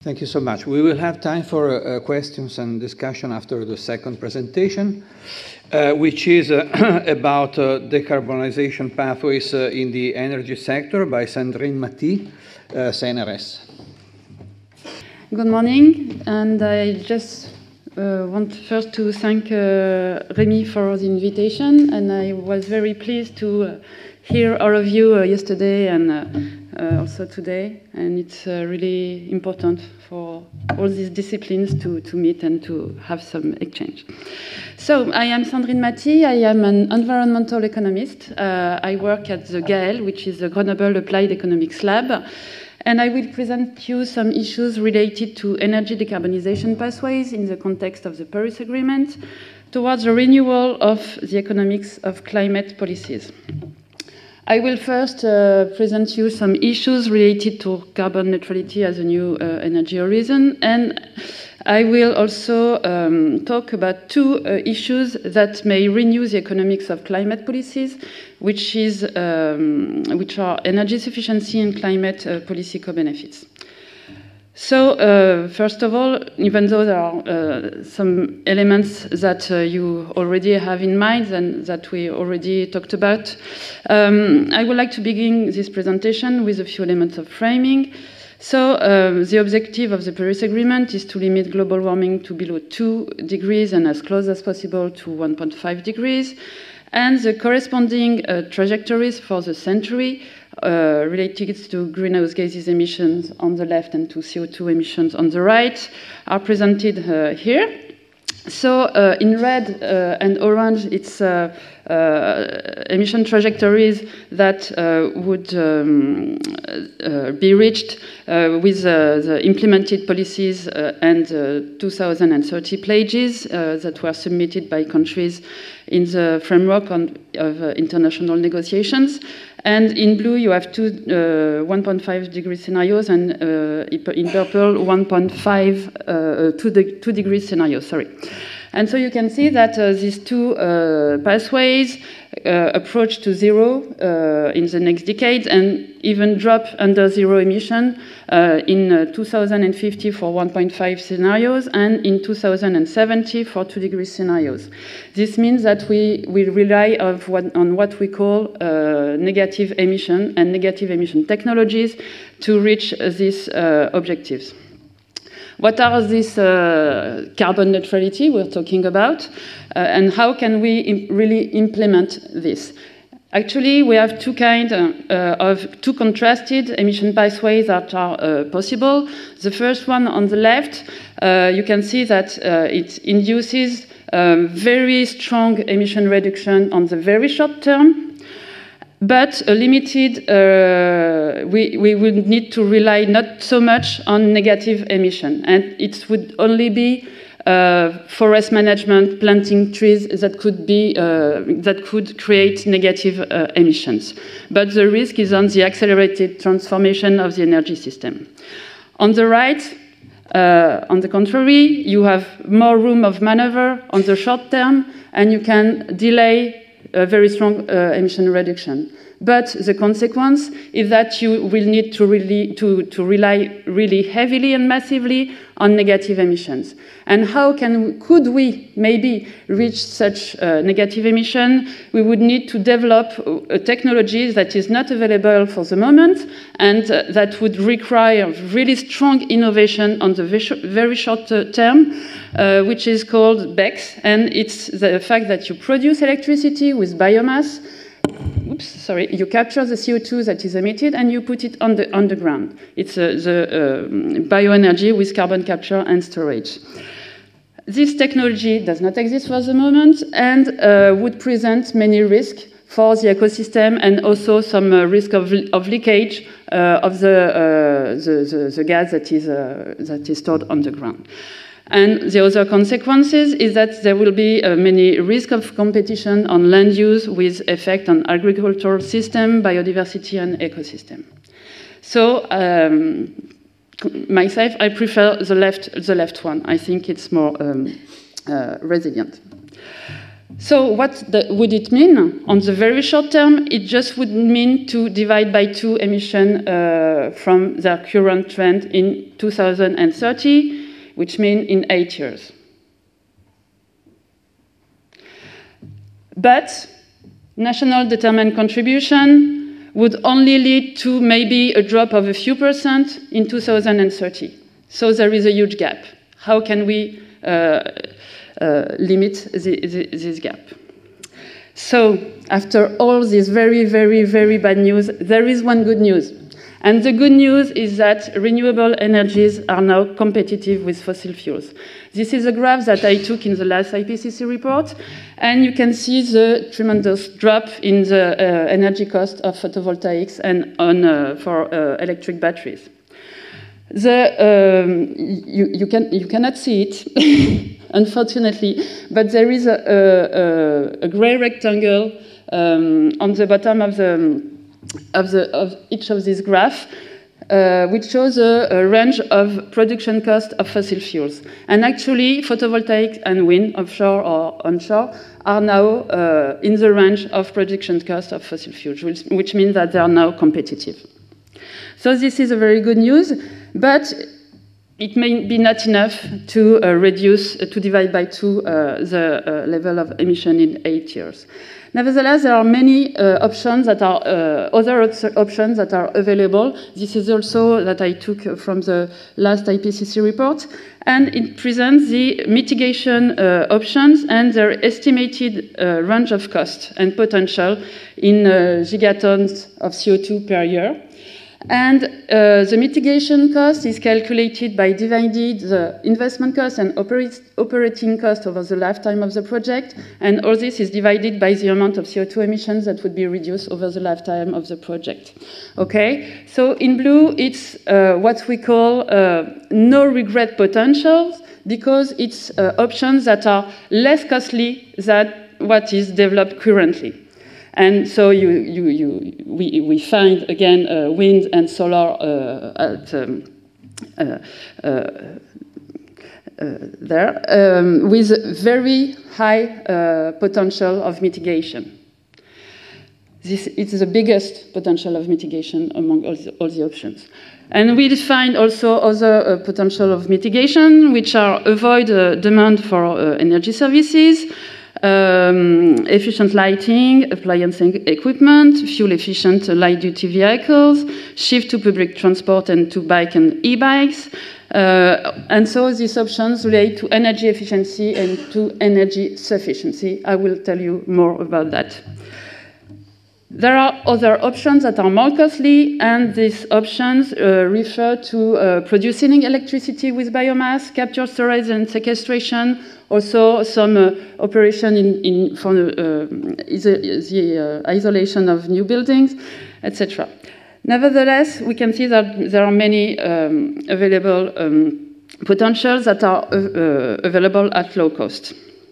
Thank you so much. We will have time for questions and discussion after the second presentation, which is about decarbonization pathways in the energy sector by Sandrine Maty, CNRS. Good morning, and I just want first to thank Rémi for the invitation, and I was very pleased to hear all of you yesterday and also today, and it's really important for all these disciplines to meet and to have some exchange. So, I am Sandrine Maty, I am an environmental economist. I work at the GAEL, which is the Grenoble Applied Economics Lab, and I will present you some issues related to energy decarbonization pathways in the context of the Paris Agreement towards the renewal of the economics of climate policies. I will first present you some issues related to carbon neutrality as a new energy horizon, and I will also talk about two issues that may renew the economics of climate policies, which are energy sufficiency and climate policy co-benefits. So, first of all, even though there are some elements that you already have in mind and that we already talked about, I would like to begin this presentation with a few elements of framing. So, the objective of the Paris Agreement is to limit global warming to below 2 degrees and as close as possible to 1.5 degrees. And the corresponding trajectories for the century related to greenhouse gases emissions on the left and to CO2 emissions on the right are presented here. So in red and orange, it's emission trajectories that would be reached with the implemented policies and 2030 pledges that were submitted by countries in the framework of international negotiations. And in blue, you have 1.5 degree scenarios, and in purple, 2 degree scenarios, sorry. And so you can see that these two pathways approach to zero in the next decade and even drop under zero emission in 2050 for 1.5 scenarios and in 2070 for 2 degree scenarios. This means that we will rely on what we call negative emission and negative emission technologies to reach these objectives. What are these carbon neutrality we're talking about, and how can we really implement this? Actually, we have two contrasted emission pathways that are possible. The first one on the left, you can see that it induces very strong emission reduction on the very short term, but a limited, we would need to rely not so much on negative emission. And it would only be forest management, planting trees that could create negative emissions. But the risk is on the accelerated transformation of the energy system. On the right, on the contrary, you have more room of maneuver on the short term, and you can delay a very strong emission reduction. But the consequence is that you will need to rely really heavily and massively on negative emissions. And how could we maybe reach such negative emission? We would need to develop a technology that is not available for the moment and that would require really strong innovation on the very short term, which is called BECCS. And it's the fact that you produce electricity with biomass. You capture the CO2 that is emitted and you put it on the underground. It's the bioenergy with carbon capture and storage. This technology does not exist for the moment and would present many risks for the ecosystem and also some risk of leakage of the gas that is stored on the ground. And the other consequences is that there will be many risks of competition on land use with effect on agricultural system, biodiversity, and ecosystem. So myself, I prefer the left one. I think it's more resilient. So what would it mean? On the very short term, it just would mean to divide by 2 emission from their current trend in 2030, which means in 8 years. But national determined contribution would only lead to maybe a drop of a few percent in 2030. So there is a huge gap. How can we limit this gap? So after all this very, very, very bad news, there is one good news. And the good news is that renewable energies are now competitive with fossil fuels. This is a graph that I took in the last IPCC report, and you can see the tremendous drop in the energy cost of photovoltaics and for electric batteries. You cannot see it, unfortunately, but there is a gray rectangle on the bottom of each of these graphs, which shows a range of production cost of fossil fuels. And actually, photovoltaic and wind, offshore or onshore, are now in the range of production cost of fossil fuels, which means that they are now competitive. So this is a very good news, but it may be not enough to divide by 2 the level of emission in 8 years. Nevertheless, there are many options that are other options that are available. This is also that I took from the last IPCC report, and it presents the mitigation options and their estimated range of cost and potential in gigatons of CO2 per year. And the mitigation cost is calculated by dividing the investment cost and operating cost over the lifetime of the project, and all this is divided by the amount of CO2 emissions that would be reduced over the lifetime of the project. Okay, so in blue it's what we call no regret potentials, because it's options that are less costly than what is developed currently. And so we find, again, wind and solar there, with very high potential of mitigation. This is the biggest potential of mitigation among all the options. And we find also other potential of mitigation, which are avoid demand for energy services, efficient lighting, appliance equipment, fuel-efficient light-duty vehicles, shift to public transport and to bike and e-bikes. And so these options relate to energy efficiency and to energy sufficiency. I will tell you more about that. There are other options that are more costly, and these options refer to producing electricity with biomass, capture, storage, and sequestration, also some operation for the isolation of new buildings, etc. Nevertheless, we can see that there are many available potentials that are available at low cost.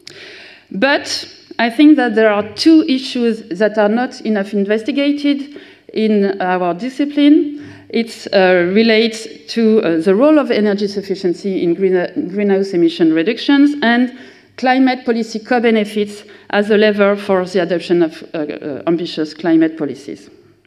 But I think that there are 2 issues that are not enough investigated in our discipline. It relates to the role of energy sufficiency in greenhouse emission reductions and climate policy co-benefits as a lever for the adoption of ambitious climate policies.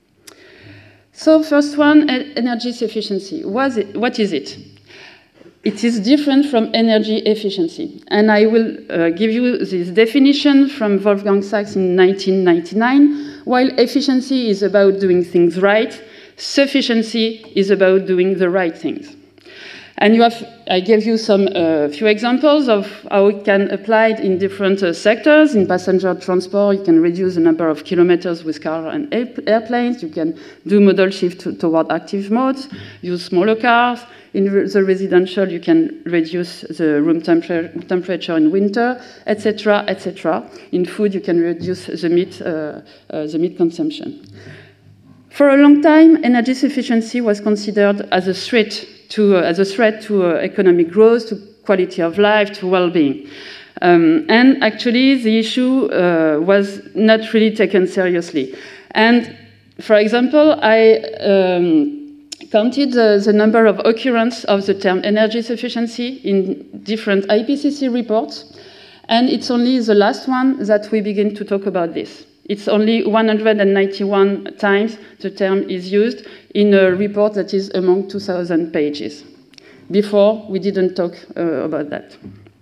So first one, energy sufficiency. What is it? It is different from energy efficiency. And I will give you this definition from Wolfgang Sachs in 1999. While efficiency is about doing things right, sufficiency is about doing the right things. And I gave you some few examples of how it can apply in different sectors. In passenger transport, you can reduce the number of kilometers with cars and airplanes. You can do modal shift toward active modes, use smaller cars. In the residential, you can reduce the room temperature in winter, etc., etc. In food, you can reduce the meat consumption. For a long time, energy sufficiency was considered as a threat to economic growth, to quality of life, to well-being. And actually, the issue was not really taken seriously. And for example, I counted the number of occurrences of the term energy sufficiency in different IPCC reports. And it's only the last one that we begin to talk about this. It's only 191 times the term is used in a report that is among 2,000 pages. Before, we didn't talk about that.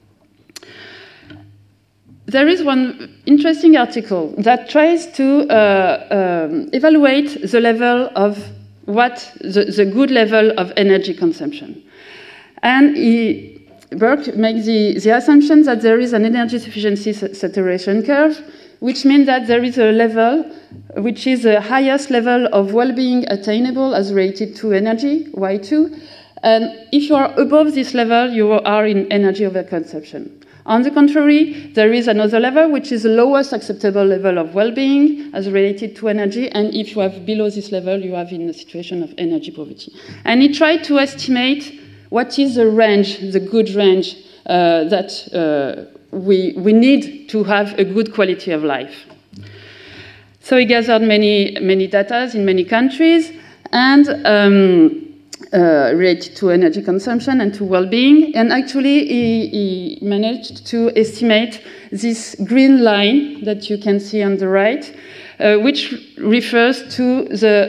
There is one interesting article that tries to evaluate the level of the good level of energy consumption. And Burke makes the assumption that there is an energy sufficiency saturation curve, which means that there is a level which is the highest level of well-being attainable as related to energy, Y2. And if you are above this level, you are in energy overconsumption. On the contrary, there is another level, which is the lowest acceptable level of well-being as related to energy. And if you have below this level, you are in a situation of energy poverty. And he tried to estimate what is the range, the good range that we need to have a good quality of life. So he gathered many data in many countries and related to energy consumption and to well-being. And actually, he managed to estimate this green line that you can see on the right, which refers to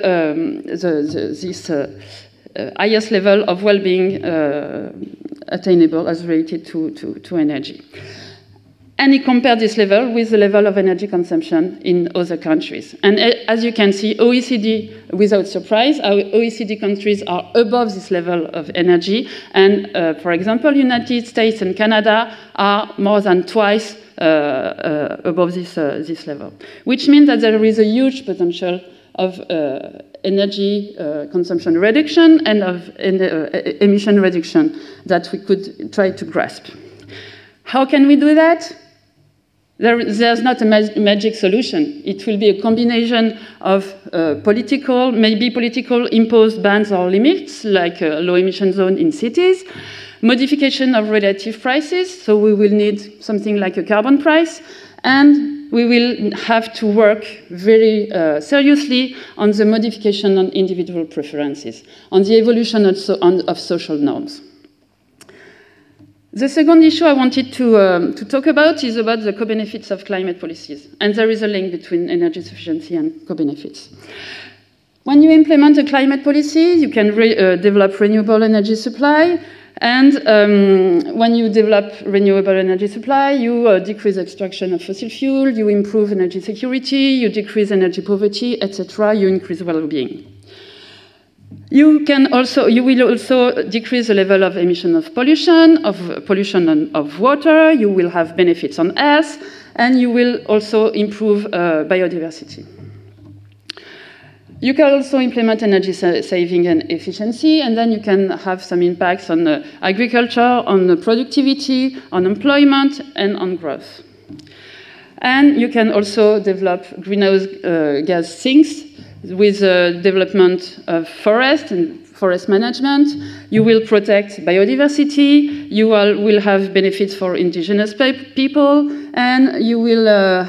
this highest level of well-being attainable as related to energy. And he compared this level with the level of energy consumption in other countries. And as you can see, OECD, without surprise, our OECD countries are above this level of energy. And for example, United States and Canada are more than twice above this level, which means that there is a huge potential of energy consumption reduction and of emission reduction that we could try to grasp. How can we do that? There's not a magic solution. It will be a combination of maybe political imposed bans or limits, like a low emission zone in cities, modification of relative prices, so we will need something like a carbon price, and we will have to work very seriously on the modification on individual preferences, on the evolution also of social norms. The second issue I wanted to talk about is about the co-benefits of climate policies. And there is a link between energy sufficiency and co-benefits. When you implement a climate policy, you can develop renewable energy supply. And when you develop renewable energy supply, you decrease extraction of fossil fuel, you improve energy security, you decrease energy poverty, etc. You increase well-being. You will also decrease the level of emission of pollution of water, you will have benefits on health, and you will also improve biodiversity. You can also implement energy saving and efficiency, and then you can have some impacts on agriculture, on productivity, on employment, and on growth. And you can also develop greenhouse gas sinks with the development of forest and forest management. You will protect biodiversity, you will have benefits for indigenous people, and you will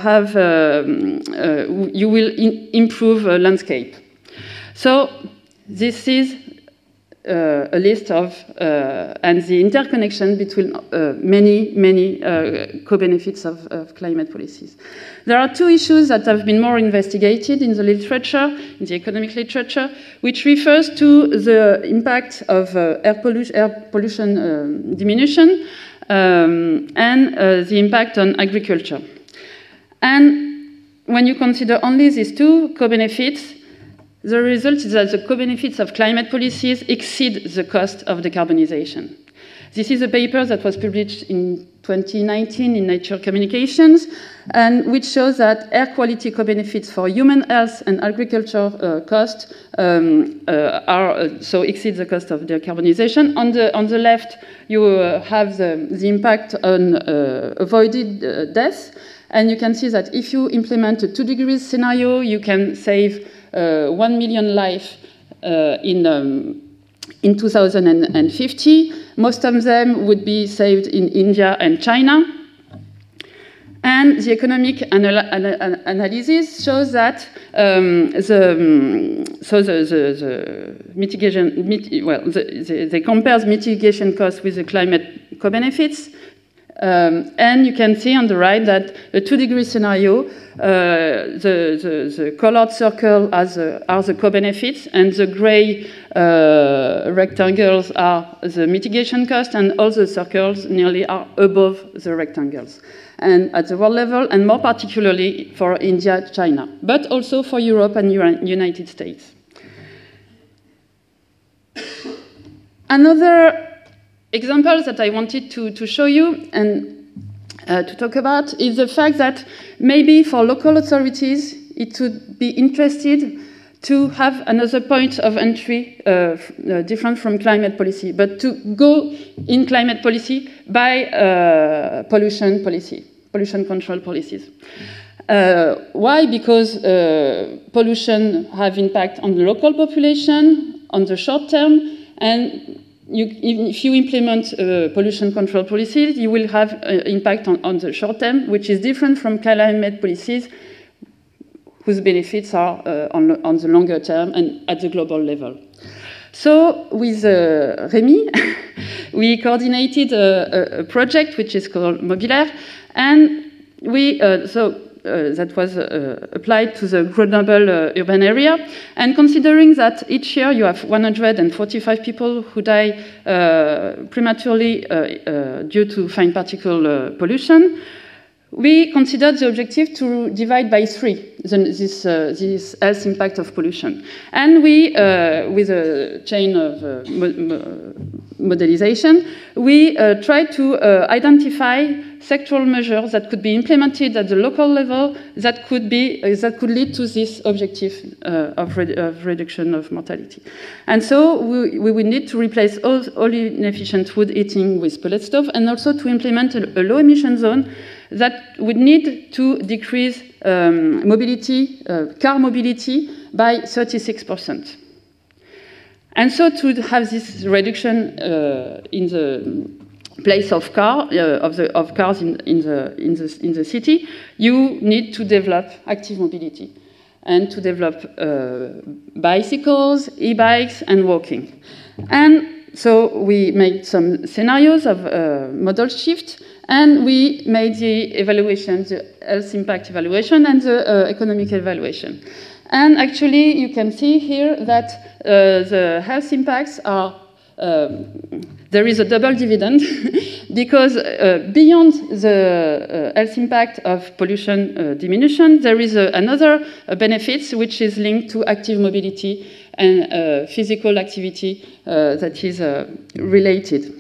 improve landscape. So this is a list of and the interconnection between many co-benefits of climate policies. There are two issues that have been more investigated in the literature, in the economic literature, which refers to the impact of air pollution diminution and the impact on agriculture. And when you consider only these two co-benefits, the result is that the co-benefits of climate policies exceed the cost of decarbonization. This is a paper that was published in 2019 in Nature Communications, and which shows that air quality co-benefits for human health and agriculture costs exceed the cost of decarbonization. On the left, you have the impact on avoided deaths, and you can see that if you implement a 2 degrees scenario, you can save 1 million lives in 2050. Most of them would be saved in India and China. And the economic analysis shows that they compare mitigation costs with the climate co-benefits, And you can see on the right that the 2-degree scenario, the colored circle are the co-benefits, and the gray rectangles are the mitigation cost, and all the circles nearly are above the rectangles. And at the world level, and more particularly for India, China, but also for Europe and United States. Another example that I wanted to show you and to talk about is the fact that maybe for local authorities it would be interested to have another point of entry different from climate policy, but to go in climate policy by pollution control policies. Why? Because pollution have impact on the local population on the short term, and if you implement pollution control policies, you will have impact on the short term, which is different from climate policies, whose benefits are on the longer term and at the global level. So with Rémi, we coordinated a project which is called Mobilair, and we that was applied to the Grenoble urban area. And considering that each year you have 145 people who die prematurely due to fine particle pollution, we considered the objective to divide by 3 this health impact of pollution. And we, with a chain of modelization, we tried to identify sectoral measures that could be implemented at the local level that could lead to this objective of reduction of mortality. And so we would need to replace all inefficient wood heating with pellet stove, and also to implement a low emission zone that would need to decrease mobility, car mobility, by 36%. And so to have this reduction in the place of cars in the city, you need to develop active mobility and to develop bicycles, e-bikes, and walking. And so we made some scenarios of modal shift, and we made the evaluation, the health impact evaluation and the economic evaluation. And actually, you can see here that the health impacts are, there is a double dividend, because beyond the health impact of pollution diminution, there is another benefit which is linked to active mobility and physical activity that is related.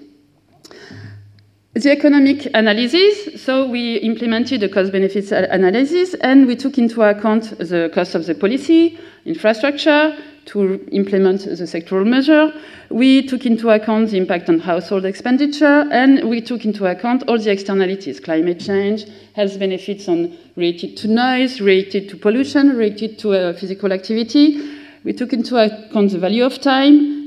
The economic analysis, so we implemented a cost-benefits analysis, and we took into account the cost of the policy, infrastructure, to implement the sectoral measure. We took into account the impact on household expenditure, and we took into account all the externalities, climate change, health benefits related to noise, related to pollution, related to physical activity. We took into account the value of time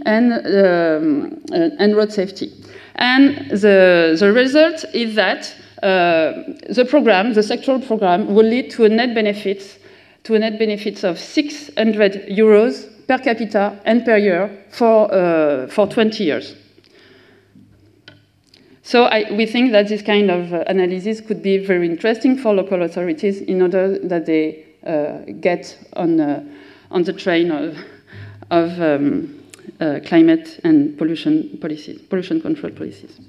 and road safety. And the result is that the sectoral program will lead to a net benefits of 600 euros per capita and per year for 20 years. So we think that this kind of analysis could be very interesting for local authorities in order that they get on the train of climate and pollution control policies.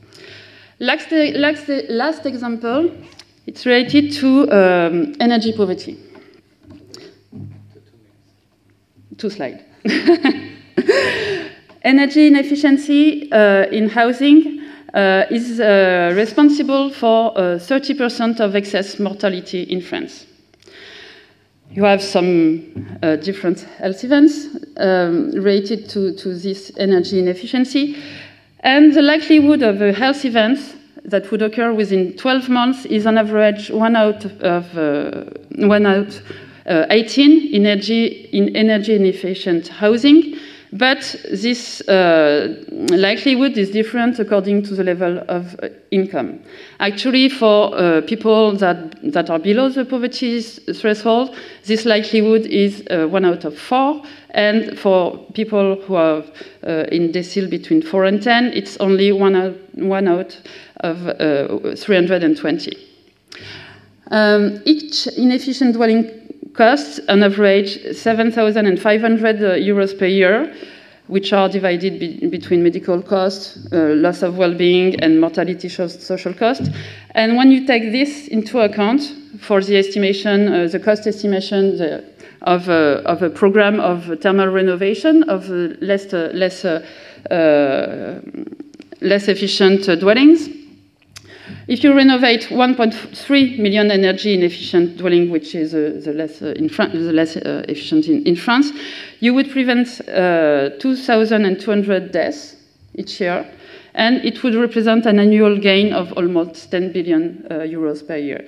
Last example, it's related to energy poverty. 2 slides. Energy inefficiency in housing is responsible for 30% of excess mortality in France. You have some different health events related to this energy inefficiency, and the likelihood of a health event that would occur within 12 months is on average 1 out of 18 in energy inefficient housing, but this likelihood is different according to the level of income. Actually, for people that are below the poverty threshold, this likelihood is 1 out of 4, and for people who are in decile between 4 and 10, it's only 1 out of 320. Each inefficient dwelling costs on average 7,500 euros per year, which are divided between medical costs, loss of well-being, and mortality social costs. And when you take this into account for the estimation, the cost estimation of a program of thermal renovation of less efficient dwellings, if you renovate 1.3 million energy inefficient dwelling, which is the less efficient in France, you would prevent 2,200 deaths each year, and it would represent an annual gain of almost 10 billion euros per year.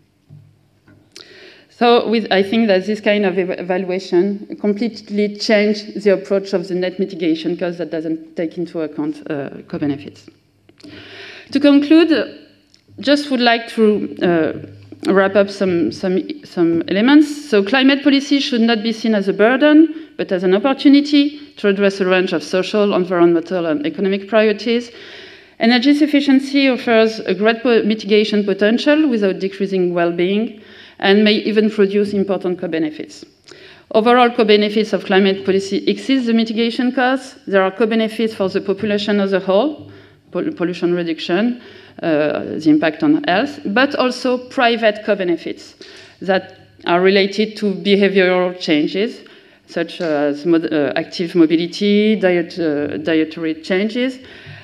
So I think that this kind of evaluation completely changed the approach of the net mitigation cost that doesn't take into account co-benefits. To conclude, just would like to wrap up some elements. So climate policy should not be seen as a burden, but as an opportunity to address a range of social, environmental, and economic priorities. Energy sufficiency offers a great mitigation potential without decreasing well-being, and may even produce important co-benefits. Overall co-benefits of climate policy exceed the mitigation costs. There are co-benefits for the population as a whole, pollution reduction, the impact on health, but also private co-benefits that are related to behavioral changes, such as active mobility, dietary changes.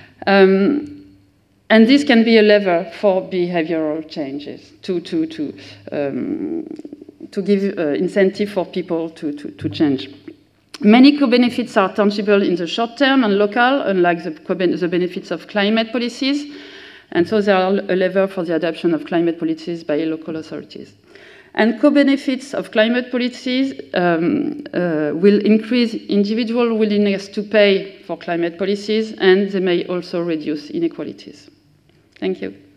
And this can be a lever for behavioral changes to give incentive for people to change. Many co-benefits are tangible in the short term and local, unlike the benefits of climate policies. And so they are a lever for the adoption of climate policies by local authorities. And co-benefits of climate policies will increase individual willingness to pay for climate policies, and they may also reduce inequalities. Thank you.